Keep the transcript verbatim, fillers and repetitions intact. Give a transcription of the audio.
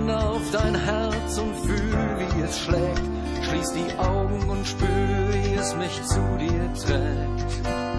Hand auf dein Herz und fühl, wie es schlägt. Schließ die Augen und spür, wie es mich zu dir trägt.